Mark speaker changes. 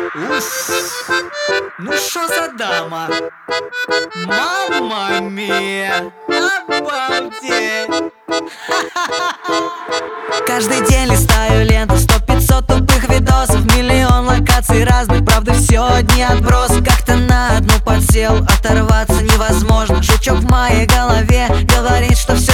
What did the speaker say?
Speaker 1: Уф, ну что за дама? Мамма мия! Обалдеть!
Speaker 2: Каждый день листаю ленту, 100-500 тупых видосов, миллион локаций разных, правда все одни отбросы. Как-то на одну подсел, оторваться невозможно. Жучок в моей голове говорит, что все